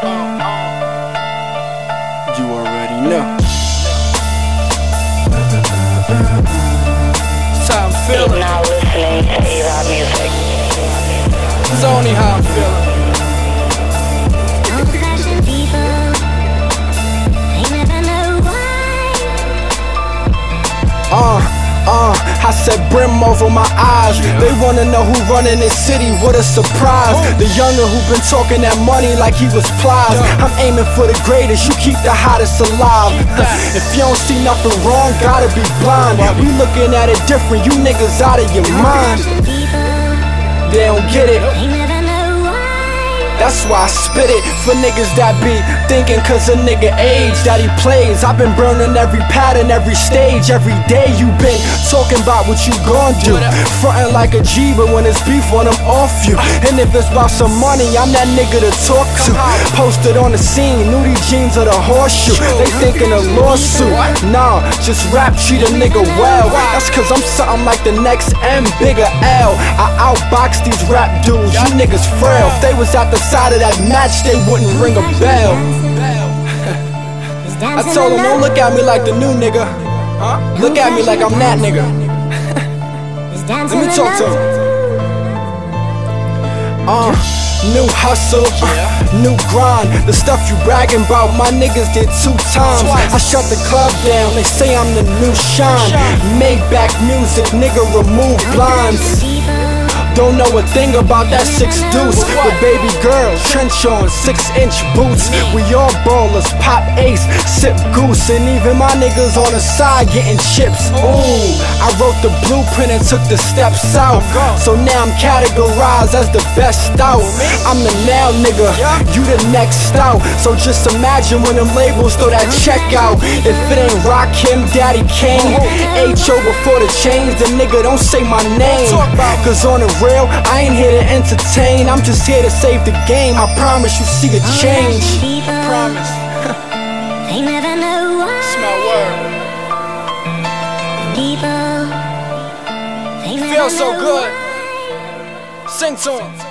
You already know. That's how I'm feeling. You're now listening to A-Rod Music. It's only how I'm feeling. Old-fashioned people, they never know why. I said brim over my eyes. They wanna know who running this city, what a surprise. The younger who been talking that money like he was plies. I'm aiming for the greatest, you keep the hottest alive. If you don't see nothing wrong, gotta be blind. We looking at it different, you niggas out of your mind. They don't get it. They never know why. That's why I spit it for niggas that be thinking cause a nigga age that he plays. I've been burning every pattern, every stage, every day. You been talking about what you gon' do, frontin' like a G, but when it's beef on I'm off you. And if it's about some money, I'm that nigga to talk to. Posted on the scene, new these jeans are the horseshoe. They thinking a lawsuit. Nah, just rap, treat a nigga well. That's cause I'm something like the next M, bigger L. I outbox these rap dudes, you niggas frail. If they was at the side of that match, they wouldn't ring a bell. I told them, don't look at me like the new nigga. Look at me like I'm that nigga. Let me talk to him. New hustle, new grind. The stuff you bragging about, my niggas did 2 times. I shut the club down, they say I'm the new shine. Maybach music, nigga remove blinds. Don't know a thing about that 6 deuce. But baby girl, trench on 6-inch boots. We all ballers, pop ace, sip goose. And even my niggas on the side getting chips. Ooh, I wrote the blueprint and took the steps out. So now I'm categorized as the best out. I'm the now nigga, you the next out. So just imagine when them labels throw that check out. If it ain't Rakim, Daddy Kane, H.O. before the change, then nigga don't say my name. Cause on the real, I ain't here to entertain, I'm just here to save the game. I promise you see the change. I promise. They never know why. It's my word. People, they never Feels so know good. why. Sing to him.